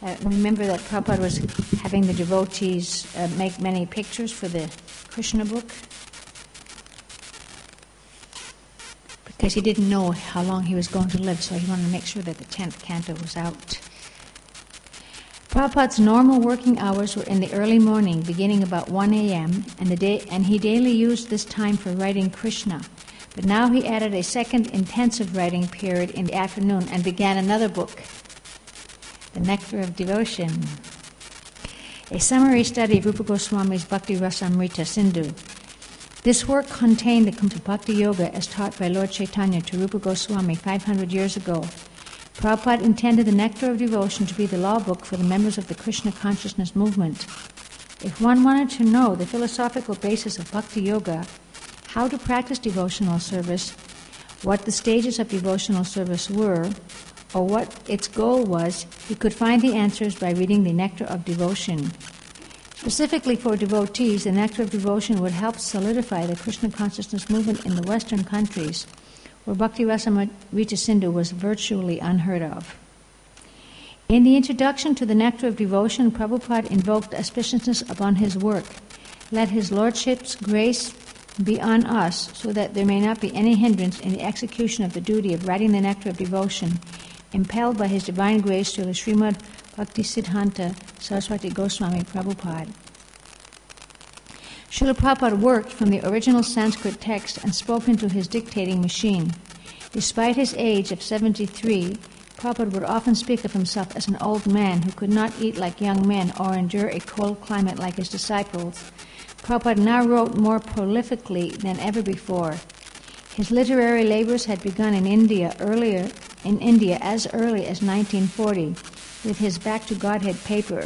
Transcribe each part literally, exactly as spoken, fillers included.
Uh, remember that Prabhupada was having the devotees uh, make many pictures for the Krishna book? Because he didn't know how long he was going to live, so he wanted to make sure that the tenth canto was out. Prabhupada's normal working hours were in the early morning, beginning about one a.m., and, the day, and he daily used this time for writing Krishna. But now he added a second intensive writing period in the afternoon and began another book, The Nectar of Devotion, a summary study of Rupa Goswami's Bhakti Rasamrita Sindhu. This work contained the complete Bhakti Yoga as taught by Lord Chaitanya to Rupa Goswami five hundred years ago. Prabhupada intended the Nectar of Devotion to be the law book for the members of the Krishna consciousness movement. If one wanted to know the philosophical basis of Bhakti Yoga, how to practice devotional service, what the stages of devotional service were, or what its goal was, he could find the answers by reading the Nectar of Devotion. Specifically for devotees, the Nectar of Devotion would help solidify the Krishna consciousness movement in the Western countries, where Bhakti Rasamrita Sindhu was virtually unheard of. In the introduction to the Nectar of Devotion, Prabhupada invoked auspiciousness upon his work. Let his Lordship's grace be on us, so that there may not be any hindrance in the execution of the duty of writing the Nectar of Devotion, impelled by his divine grace to the Srimad Bhaktisiddhanta Saraswati Goswami Prabhupada. Srila Prabhupada worked from the original Sanskrit text and spoke into his dictating machine. Despite his age of seventy-three, Prabhupada would often speak of himself as an old man who could not eat like young men or endure a cold climate like his disciples. Prabhupada now wrote more prolifically than ever before. His literary labors had begun in India earlier, in India as early as nineteen forty, with his Back to Godhead paper.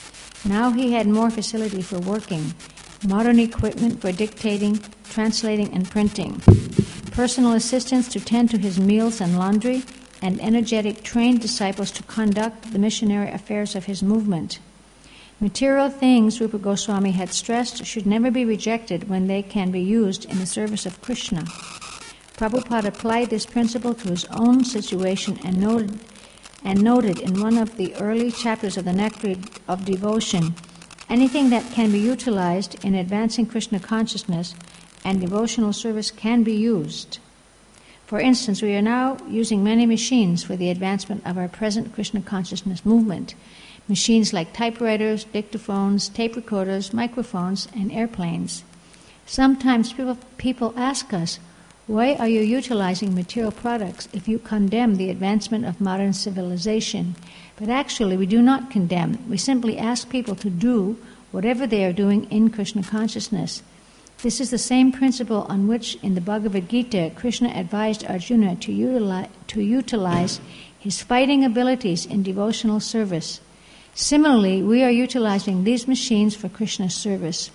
Now he had more facility for working, modern equipment for dictating, translating, and printing, personal assistants to tend to his meals and laundry, and energetic trained disciples to conduct the missionary affairs of his movement. Material things, Rupa Goswami had stressed, should never be rejected when they can be used in the service of Krishna. Prabhupada applied this principle to his own situation and noted, and noted in one of the early chapters of the Nectar of Devotion, anything that can be utilized in advancing Krishna consciousness and devotional service can be used. For instance, we are now using many machines for the advancement of our present Krishna consciousness movement. Machines like typewriters, dictaphones, tape recorders, microphones, and airplanes. Sometimes people, people ask us, why are you utilizing material products if you condemn the advancement of modern civilization? But actually, we do not condemn. We simply ask people to do whatever they are doing in Krishna consciousness. This is the same principle on which, in the Bhagavad Gita, Krishna advised Arjuna to utilize, to utilize his fighting abilities in devotional service. Similarly, we are utilizing these machines for Krishna's service.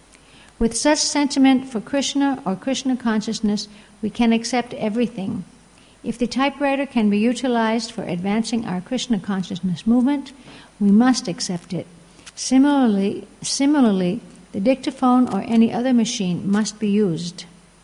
With such sentiment for Krishna or Krishna consciousness, we can accept everything. If the typewriter can be utilized for advancing our Krishna consciousness movement, we must accept it. Similarly, similarly, the dictaphone or any other machine must be used.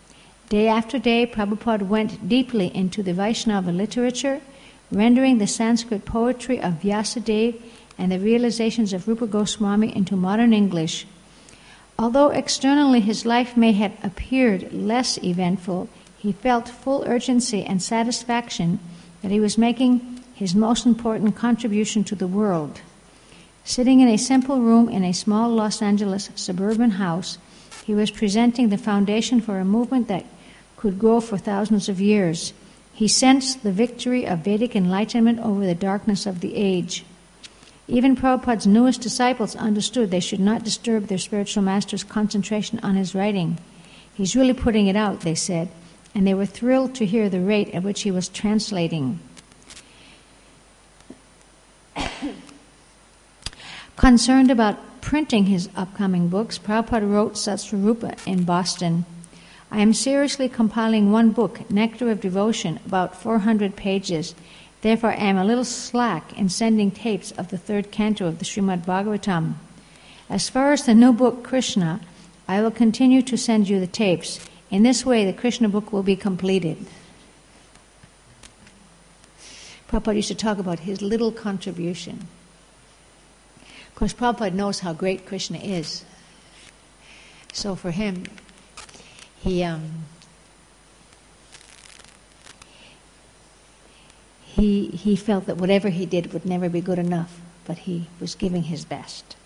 Day after day, Prabhupada went deeply into the Vaishnava literature, rendering the Sanskrit poetry of Vyasadeva and the realizations of Rupa Goswami into modern English. Although externally his life may have appeared less eventful, he felt full urgency and satisfaction that he was making his most important contribution to the world. Sitting in a simple room in a small Los Angeles suburban house, he was presenting the foundation for a movement that could grow for thousands of years. He sensed the victory of Vedic enlightenment over the darkness of the age. Even Prabhupada's newest disciples understood they should not disturb their spiritual master's concentration on his writing. He's really putting it out, they said, and they were thrilled to hear the rate at which he was translating. Concerned about printing his upcoming books, Prabhupada wrote Satsvarupa in Boston, I am seriously compiling one book, Nectar of Devotion, about four hundred pages. Therefore, I am a little slack in sending tapes of the third canto of the Srimad Bhagavatam. As far as the new book, Krishna, I will continue to send you the tapes. In this way, the Krishna book will be completed. Prabhupada used to talk about his little contribution. Of course, Prabhupada knows how great Krishna is. So for him, he um, he he felt that whatever he did would never be good enough, but he was giving his best.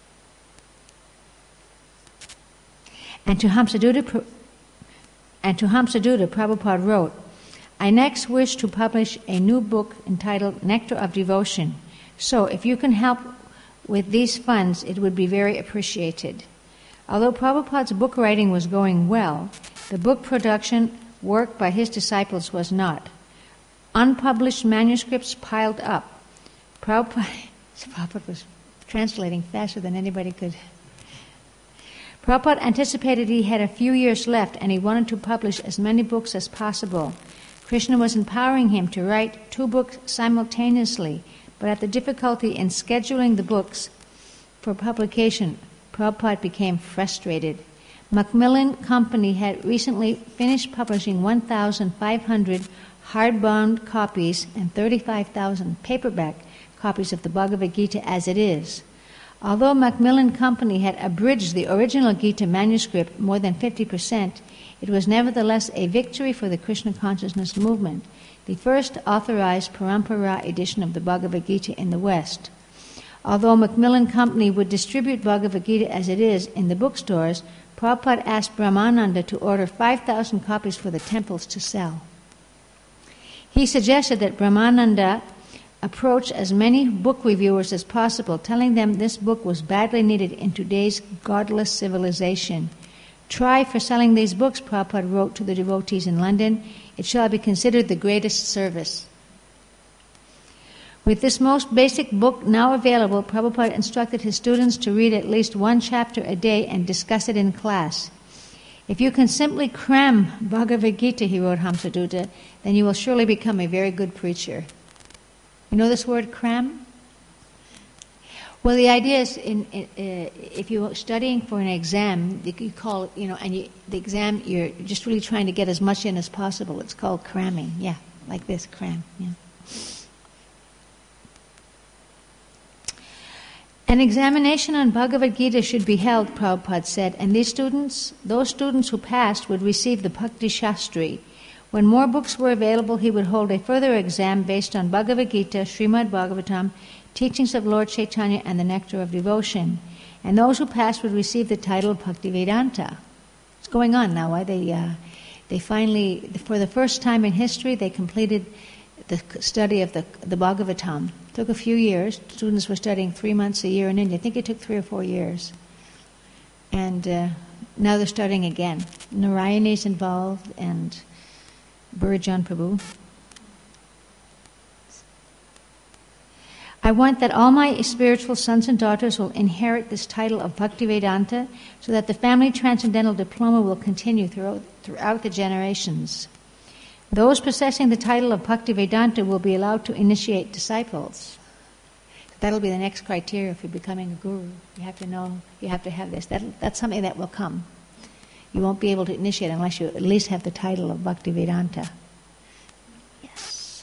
And to Hamsaduta, and to Hamsaduta, Prabhupada wrote, I next wish to publish a new book entitled Nectar of Devotion. So if you can help with these funds, it would be very appreciated. Although Prabhupada's book writing was going well, the book production work by his disciples was not. Unpublished manuscripts piled up. Prabhupada, Prabhupada was translating faster than anybody could. Prabhupada anticipated he had a few years left and he wanted to publish as many books as possible. Krishna was empowering him to write two books simultaneously, but at the difficulty in scheduling the books for publication, Prabhupada became frustrated. Macmillan Company had recently finished publishing one thousand five hundred hardbound copies and thirty-five thousand paperback copies of the Bhagavad Gita as it is. Although Macmillan Company had abridged the original Gita manuscript more than fifty percent, it was nevertheless a victory for the Krishna consciousness movement, the first authorized Parampara edition of the Bhagavad Gita in the West. Although Macmillan Company would distribute Bhagavad Gita as it is in the bookstores, Prabhupada asked Brahmananda to order five thousand copies for the temples to sell. He suggested that Brahmananda approach as many book reviewers as possible, telling them this book was badly needed in today's godless civilization. Try for selling these books, Prabhupada wrote to the devotees in London. It shall be considered the greatest service. With this most basic book now available, Prabhupada instructed his students to read at least one chapter a day and discuss it in class. If you can simply cram Bhagavad Gita, he wrote Hamsaduta, then you will surely become a very good preacher. You know this word, cram? Well, the idea is, in, in, uh, if you're studying for an exam, you call it, you know, and you, the exam, you're just really trying to get as much in as possible. It's called cramming. Yeah, like this, cram. Yeah. An examination on Bhagavad Gita should be held, Prabhupada said, and these students, those students who passed, would receive the Bhakti Shastri. When more books were available, he would hold a further exam based on Bhagavad Gita, Srimad Bhagavatam, teachings of Lord Chaitanya, and the Nectar of Devotion. And those who passed would receive the title of Bhaktivedanta. It's going on now. Why they uh, they finally, for the first time in history, they completed the study of the the Bhagavatam. It took a few years. Students were studying three months a year in India. I think it took three or four years. And uh, now they're studying again. Narayani is involved, and Burijan Prabhu. I want that all my spiritual sons and daughters will inherit this title of Bhaktivedanta so that the family transcendental diploma will continue throughout, throughout the generations. Those possessing the title of Bhaktivedanta will be allowed to initiate disciples. That'll be the next criteria for becoming a guru. You have to know, you have to have this. That, that's something that will come. You won't be able to initiate unless you at least have the title of Bhaktivedanta. Yes.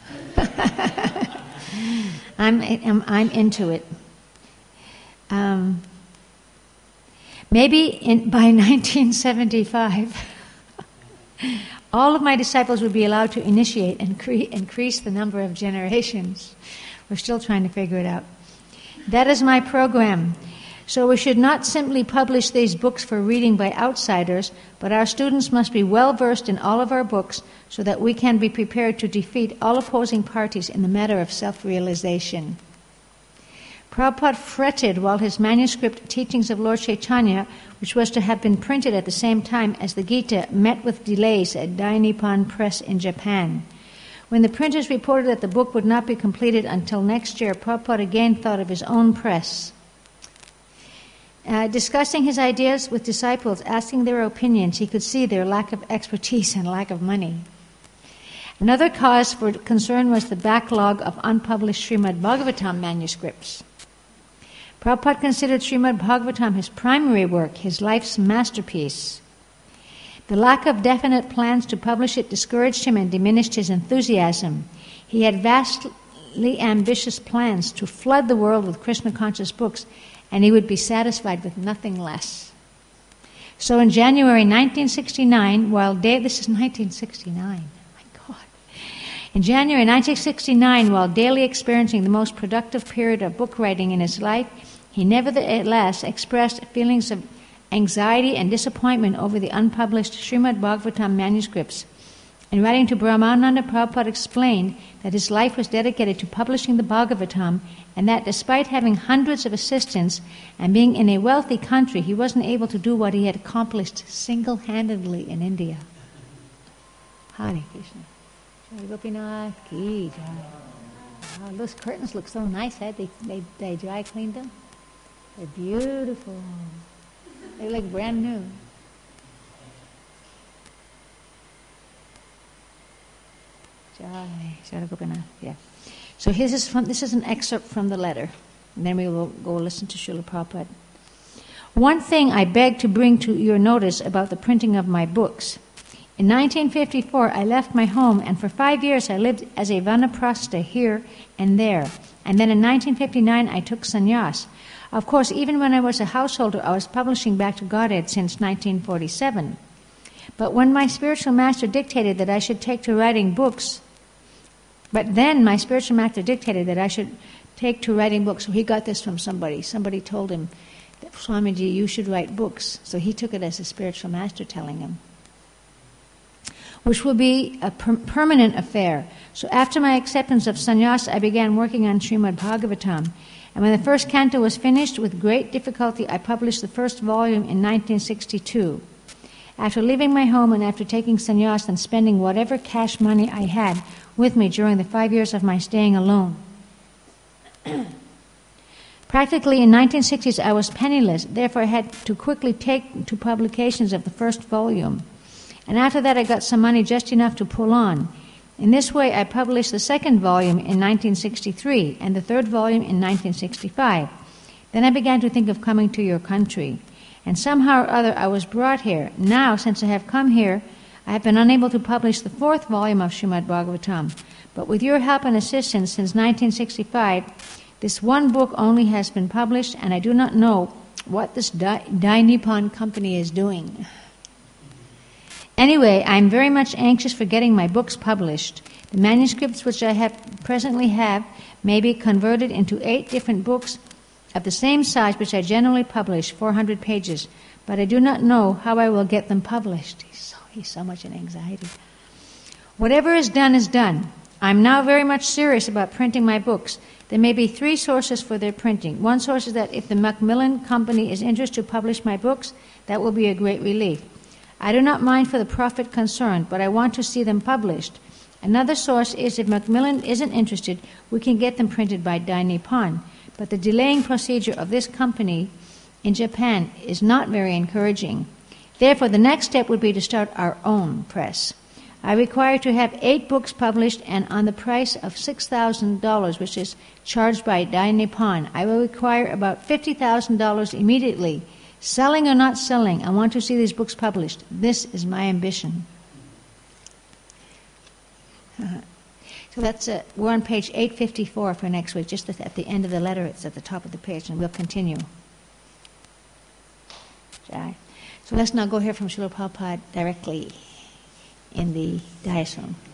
I'm, I'm I'm into it. Um, maybe in, by nineteen seventy-five, all of my disciples would be allowed to initiate and cre- increase the number of generations. We're still trying to figure it out. That is my program. So we should not simply publish these books for reading by outsiders, but our students must be well versed in all of our books so that we can be prepared to defeat all opposing parties in the matter of self-realization. Prabhupada fretted while his manuscript Teachings of Lord Chaitanya, which was to have been printed at the same time as the Gita, met with delays at Dainipan Press in Japan. When the printers reported that the book would not be completed until next year, Prabhupada again thought of his own press. Uh, discussing his ideas with disciples, asking their opinions, he could see their lack of expertise and lack of money. Another cause for concern was the backlog of unpublished Srimad Bhagavatam manuscripts. Prabhupada considered Srimad Bhagavatam his primary work, his life's masterpiece. The lack of definite plans to publish it discouraged him and diminished his enthusiasm. He had vast, wildly ambitious plans to flood the world with Krishna-conscious books, and he would be satisfied with nothing less. So in January nineteen sixty-nine, while da- this is nineteen sixty-nine, my God. In January nineteen sixty-nine, while daily experiencing the most productive period of book writing in his life, he nevertheless expressed feelings of anxiety and disappointment over the unpublished Srimad Bhagavatam manuscripts. In writing to Brahmananda, Prabhupada explained that his life was dedicated to publishing the Bhagavatam, and that despite having hundreds of assistants and being in a wealthy country, he wasn't able to do what he had accomplished single-handedly in India. Hare Krishna. Jai Gopinath Ki Jai. Wow, those curtains look so nice, eh? They, they, they dry cleaned them. They're beautiful. They look brand new. Jai, Jai Gopinath, yeah. So this is, from, this is an excerpt from the letter, and then we will go listen to Srila Prabhupada. One thing I beg to bring to your notice about the printing of my books. In nineteen fifty-four, I left my home, and for five years I lived as a vanaprastha here and there. And then in nineteen fifty-nine, I took sannyas. Of course, even when I was a householder, I was publishing Back to Godhead since nineteen forty-seven. But when my spiritual master dictated that I should take to writing books, but then my spiritual master dictated that I should take to writing books. So he got this from somebody. Somebody told him, Swamiji, you should write books. So he took it as a spiritual master telling him, which will be a per- permanent affair. So after my acceptance of sannyas, I began working on Srimad Bhagavatam. And when the first canto was finished, with great difficulty, I published the first volume in nineteen sixty-two. After leaving my home and after taking sannyas and spending whatever cash money I had with me during the five years of my staying alone. Practically in nineteen sixties, I was penniless, therefore I had to quickly take to publications of the first volume. And after that, I got some money, just enough to pull on. In this way, I published the second volume in nineteen sixty-three and the third volume in nineteen sixty-five. Then I began to think of coming to your country. And somehow or other, I was brought here. Now, since I have come here, I have been unable to publish the fourth volume of Srimad Bhagavatam. But with your help and assistance since nineteen sixty-five, this one book only has been published, and I do not know what this Dai, Dai Nippon company is doing. Anyway, I am very much anxious for getting my books published. The manuscripts which I have presently have may be converted into eight different books of the same size which I generally publish, four hundred pages, but I do not know how I will get them published. He's so, he's so much in anxiety. Whatever is done is done. I am now very much serious about printing my books. There may be three sources for their printing. One source is that if the Macmillan Company is interested to publish my books, that will be a great relief. I do not mind for the profit concerned, but I want to see them published. Another source is if Macmillan isn't interested, we can get them printed by Dai Nippon. But the delaying procedure of this company in Japan is not very encouraging. Therefore, the next step would be to start our own press. I require to have eight books published, and on the price of six thousand dollars, which is charged by Dai Nippon, I will require about fifty thousand dollars immediately. Selling or not selling, I want to see these books published. This is my ambition. Uh, so that's uh, we're on page eight fifty-four for next week. Just at the end of the letter, it's at the top of the page, and we'll continue. Jai. So let's now go hear from Srila Prabhupada directly in the Dayasam.